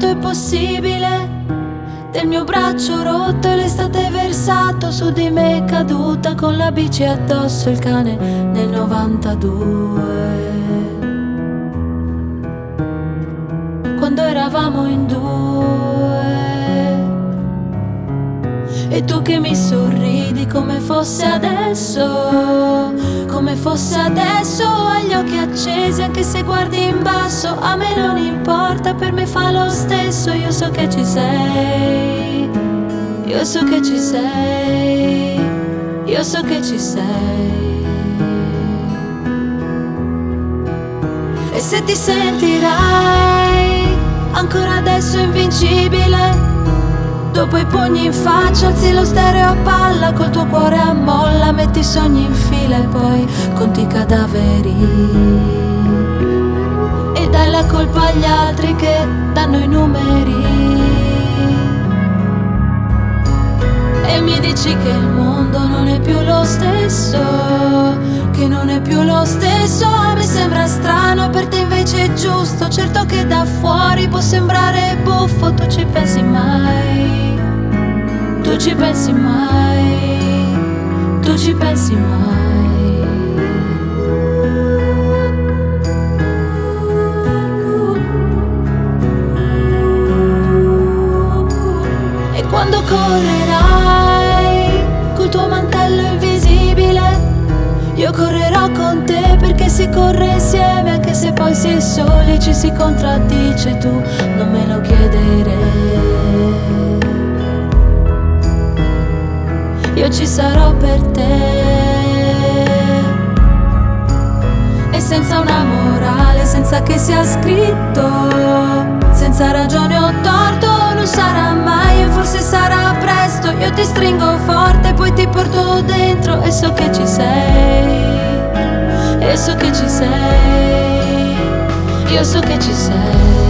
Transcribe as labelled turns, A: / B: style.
A: quanto è possibile. Del mio braccio rotto e l'estate versato su di me caduta, con la bici addosso il cane nel 92. Quando eravamo in due. E tu che mi sorridi come fosse adesso, come fosse adesso. Hai gli occhi accesi anche se guardi in basso. A me non importa, per me fa lo stesso. Io so che ci sei, io so che ci sei, io so che ci sei. E se ti sentirai ancora adesso invincibile, dopo i pugni in faccia alzi lo stereo a palla, col tuo cuore a molla metti i sogni in fila e poi conti i cadaveri e dai la colpa agli altri che danno i numeri. E mi dici che il mondo non è più lo stesso, che non è più lo stesso. A me sembra strano, per te invece è giusto. Certo che da fuori può sembrare buffo. Tu ci pensi mai, tu ci pensi mai, tu ci pensi mai. E quando correrai col tuo mantello invisibile, io correrò con te, perché si corre insieme anche se poi si è soli, ci si contraddice, tu non me lo chiedere. Io ci sarò per te, e senza una morale, senza che sia scritto, senza ragione o torto, non sarà mai e forse sarà presto. Io ti stringo forte, poi ti porto dentro e so che ci sei, e so che ci sei, io so che ci sei.